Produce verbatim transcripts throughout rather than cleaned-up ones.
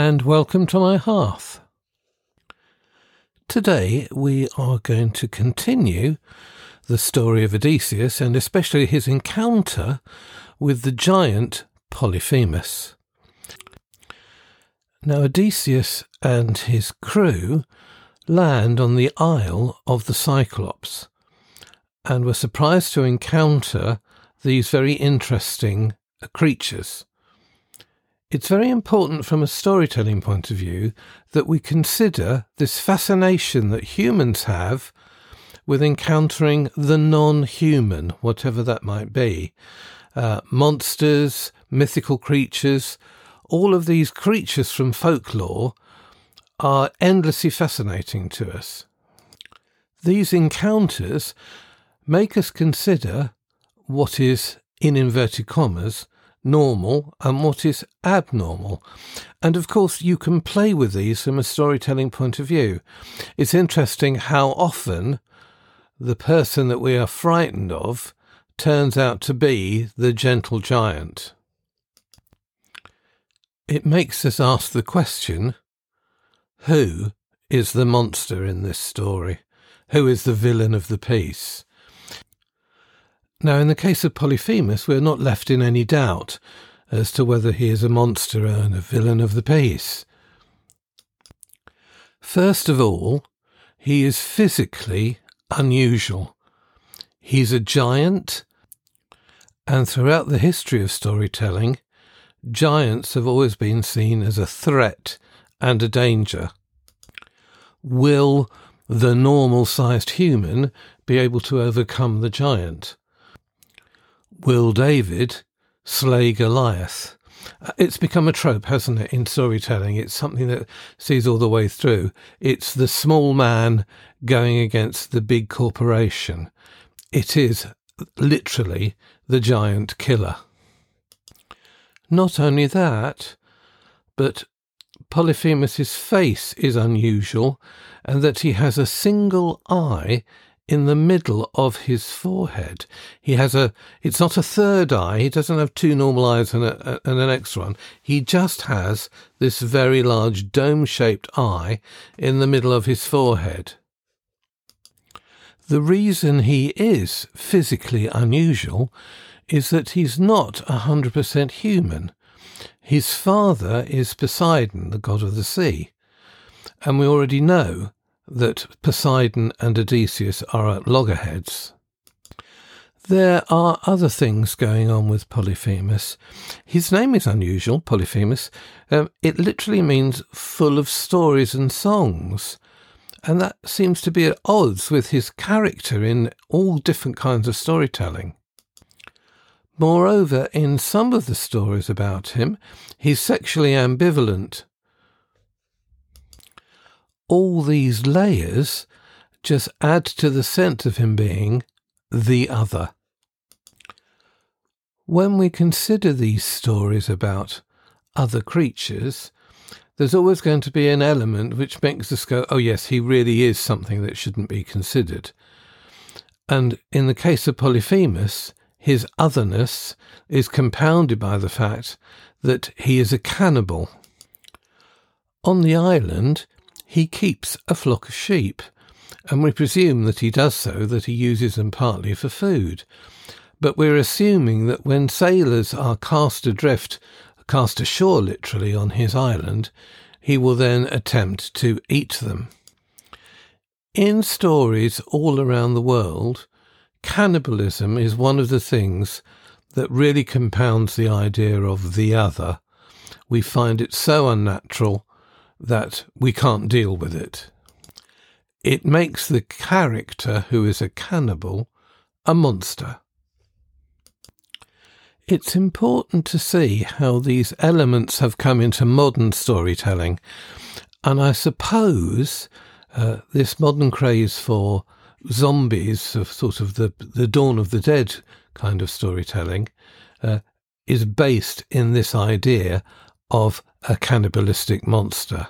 and welcome to my hearth. Today we are going to continue the story of Odysseus, and especially his encounter with the giant Polyphemus. Now Odysseus and his crew land on the Isle of the Cyclops and were surprised to encounter these very interesting creatures. It's very important from a storytelling point of view that we consider this fascination that humans have with encountering the non-human, whatever that might be. Uh, monsters, mythical creatures, all of these creatures from folklore are endlessly fascinating to us. These encounters make us consider what is, in inverted commas, normal and what is abnormal. And of course you can play with these from a storytelling point of view. It's interesting how often the person that we are frightened of turns out to be the gentle giant. It makes us ask the question, who is the monster in this story? Who is the villain of the piece? Now, in the case of Polyphemus, we're not left in any doubt as to whether he is a monster and a villain of the piece. First of all, he is physically unusual. He's a giant, and throughout the history of storytelling, giants have always been seen as a threat and a danger. Will the normal-sized human be able to overcome the giant? Will David slay Goliath? It's become a trope, hasn't it, in storytelling? It's something that sees all the way through. It's the small man going against the big corporation. It is literally the giant killer. Not only that, but Polyphemus's face is unusual, and that he has a single eye in the middle of his forehead. He has a, it's not a third eye, he doesn't have two normal eyes and, a, and an extra one. He just has this very large dome-shaped eye in the middle of his forehead. The reason he is physically unusual is that he's not one hundred percent human. His father is Poseidon, the god of the sea, and we already know that Poseidon and Odysseus are at loggerheads. There are other things going on with Polyphemus. His name is unusual, Polyphemus. Um, it literally means full of stories and songs, and that seems to be at odds with his character in all different kinds of storytelling. Moreover, in some of the stories about him, he's sexually ambivalent. All these layers just add to the sense of him being the other. When we consider these stories about other creatures, there's always going to be an element which makes us go, oh yes, he really is something that shouldn't be considered. And in the case of Polyphemus, his otherness is compounded by the fact that he is a cannibal. On the island, he keeps a flock of sheep, and we presume that he does so, that he uses them partly for food. But we're assuming that when sailors are cast adrift, cast ashore literally on his island, he will then attempt to eat them. In stories all around the world, cannibalism is one of the things that really compounds the idea of the other. We find it so unnatural that we can't deal with it. It makes the character who is a cannibal a monster. It's important to see how these elements have come into modern storytelling, and I suppose uh, this modern craze for zombies, of sort of the, the Dawn of the Dead kind of storytelling, uh, is based in this idea of a cannibalistic monster.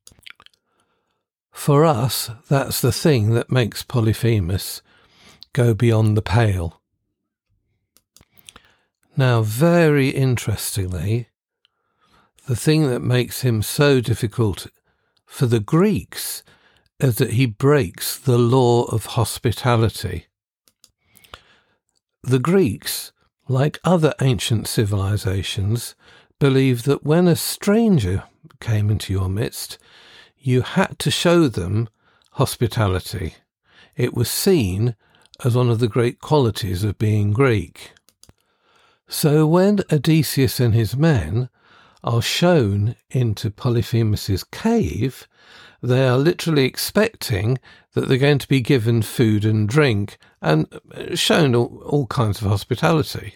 For us, that's the thing that makes Polyphemus go beyond the pale. Now, very interestingly, the thing that makes him so difficult for the Greeks is that he breaks the law of hospitality. The Greeks, like other ancient civilizations, believed that when a stranger came into your midst, you had to show them hospitality. It was seen as one of the great qualities of being Greek. So when Odysseus and his men are shown into Polyphemus's cave, they are literally expecting that they're going to be given food and drink and shown all, all kinds of hospitality.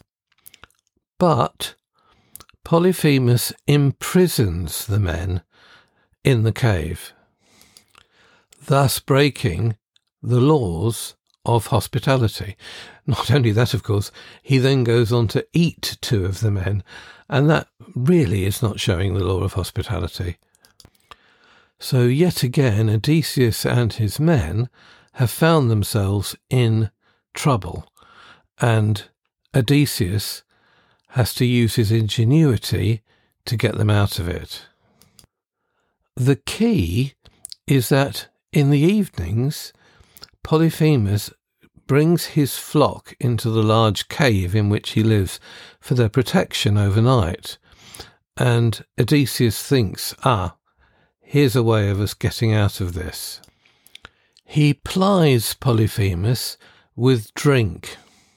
But Polyphemus imprisons the men in the cave, thus breaking the laws of hospitality. Not only that, of course, he then goes on to eat two of the men, and that really is not showing the law of hospitality. So yet again, Odysseus and his men have found themselves in trouble, and Odysseus has to use his ingenuity to get them out of it. The key is that in the evenings, Polyphemus brings his flock into the large cave in which he lives for their protection overnight, and Odysseus thinks, ah, here's a way of us getting out of this. He plies Polyphemus with drink.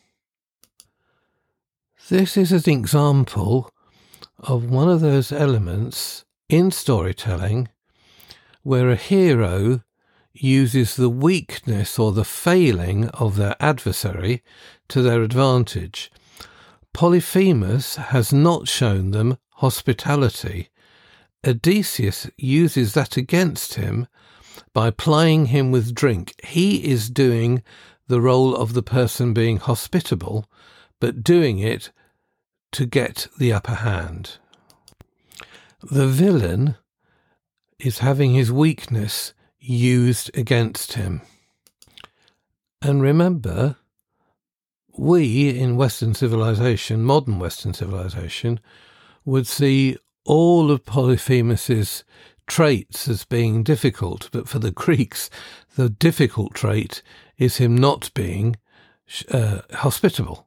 This is an example of one of those elements in storytelling where a hero uses the weakness or the failing of their adversary to their advantage. Polyphemus has not shown them hospitality. Odysseus uses that against him by plying him with drink. He is doing the role of the person being hospitable, but doing it to get the upper hand. The villain is having his weakness used against him. And remember, we in Western civilization, modern Western civilization, would see all of Polyphemus's traits as being difficult, but for the Greeks, the difficult trait is him not being uh, hospitable.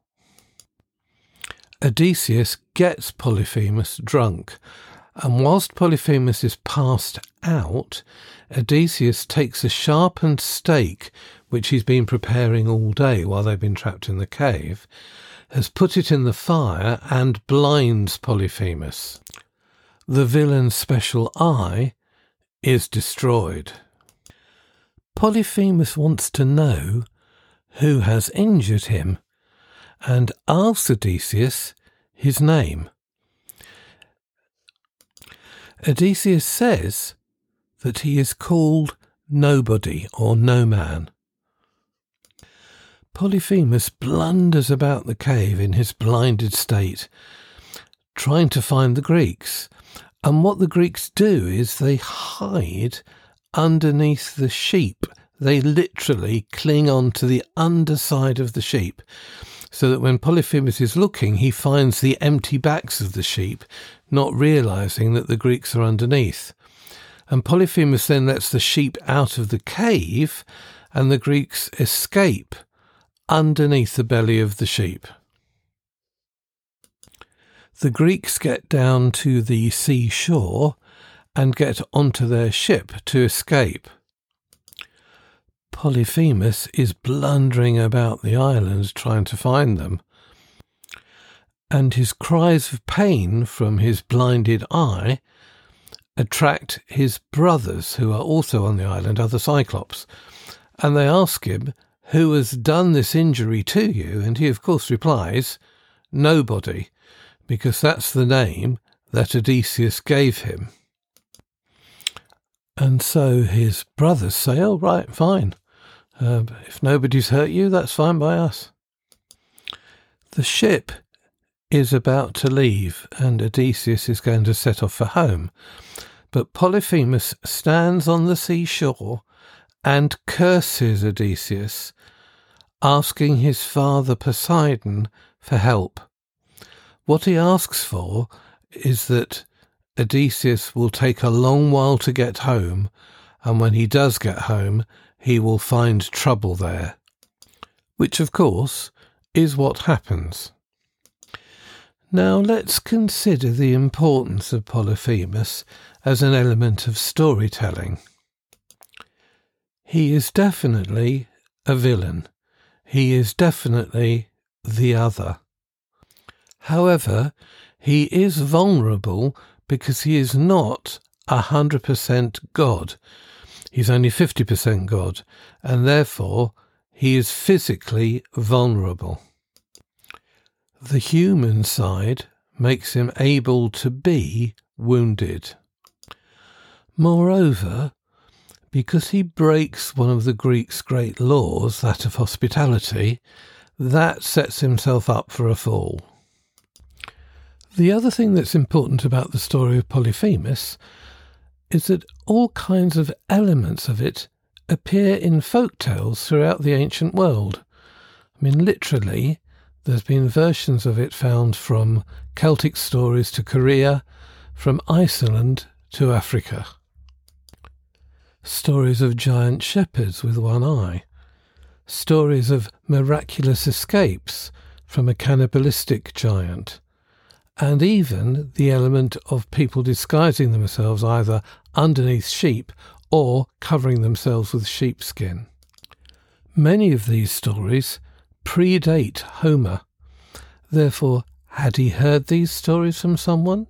Odysseus gets Polyphemus drunk, and whilst Polyphemus is passed out, Odysseus takes a sharpened stake, which he's been preparing all day while they've been trapped in the cave, has put it in the fire and blinds Polyphemus. The villain's special eye is destroyed. Polyphemus wants to know who has injured him, and asks Odysseus his name. Odysseus says that he is called Nobody or No Man. Polyphemus blunders about the cave in his blinded state, trying to find the Greeks. And what the Greeks do is they hide underneath the sheep. They literally cling on to the underside of the sheep, so that when Polyphemus is looking, he finds the empty backs of the sheep, not realizing that the Greeks are underneath. And Polyphemus then lets the sheep out of the cave, and the Greeks escape underneath the belly of the sheep. The Greeks get down to the seashore and get onto their ship to escape. Polyphemus is blundering about the island trying to find them, and his cries of pain from his blinded eye attract his brothers, who are also on the island, other Cyclops, and they ask him, who has done this injury to you? And he of course replies, Nobody, because that's the name that Odysseus gave him. And so his brothers say, oh right, fine, uh, if nobody's hurt you, that's fine by us. The ship is about to leave, and Odysseus is going to set off for home. But Polyphemus stands on the seashore and curses Odysseus, asking his father Poseidon for help. What he asks for is that Odysseus will take a long while to get home, and when he does get home, he will find trouble there. Which, of course, is what happens. Now let's consider the importance of Polyphemus as an element of storytelling. He is definitely a villain. He is definitely the other. However, he is vulnerable because he is not one hundred percent God. He's only fifty percent God, and therefore he is physically vulnerable. The human side makes him able to be wounded. Moreover, because he breaks one of the Greeks' great laws, that of hospitality, that sets himself up for a fall. The other thing that's important about the story of Polyphemus is that all kinds of elements of it appear in folk tales throughout the ancient world. I mean, literally, there's been versions of it found from Celtic stories to Korea, from Iceland to Africa. Stories of giant shepherds with one eye. Stories of miraculous escapes from a cannibalistic giant. And even the element of people disguising themselves either underneath sheep or covering themselves with sheepskin. Many of these stories predate Homer. Therefore, had he heard these stories from someone?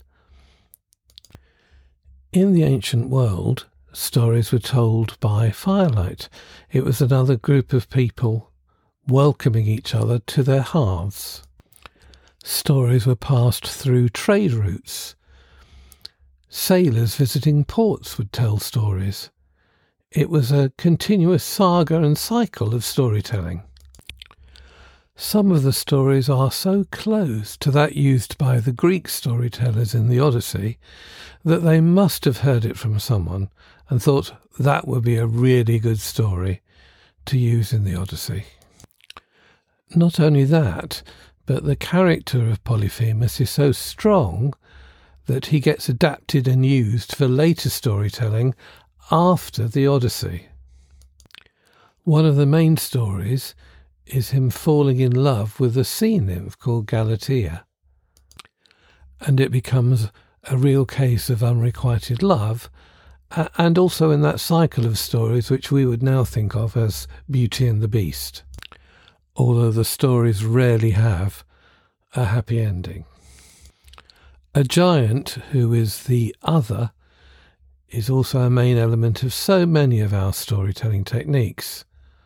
In the ancient world, stories were told by firelight. It was another group of people welcoming each other to their hearths. Stories were passed through trade routes. Sailors visiting ports would tell stories. It was a continuous saga and cycle of storytelling. Some of the stories are so close to that used by the Greek storytellers in the Odyssey that they must have heard it from someone and thought that would be a really good story to use in the Odyssey. Not only that, but the character of Polyphemus is so strong that he gets adapted and used for later storytelling after the Odyssey. One of the main stories is him falling in love with a sea nymph called Galatea. And it becomes a real case of unrequited love, and also in that cycle of stories which we would now think of as Beauty and the Beast, although the stories rarely have a happy ending. A giant who is the other is also a main element of so many of our storytelling techniques.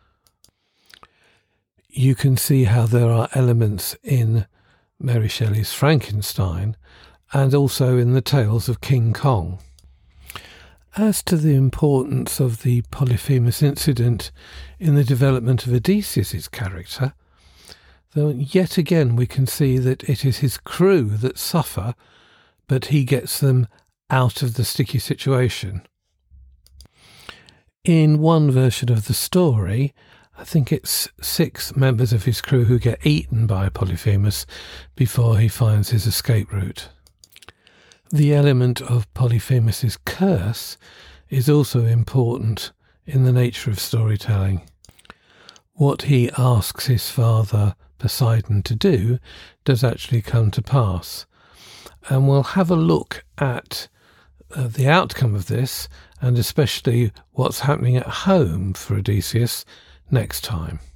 You can see how there are elements in Mary Shelley's Frankenstein and also in the tales of King Kong. As to the importance of the Polyphemus incident in the development of Odysseus' character, though yet again we can see that it is his crew that suffer, but he gets them out of the sticky situation. In one version of the story, I think it's six members of his crew who get eaten by Polyphemus before he finds his escape route. The element of Polyphemus's curse is also important in the nature of storytelling. What he asks his father Poseidon to do does actually come to pass. And we'll have a look at uh, the outcome of this, and especially what's happening at home for Odysseus next time.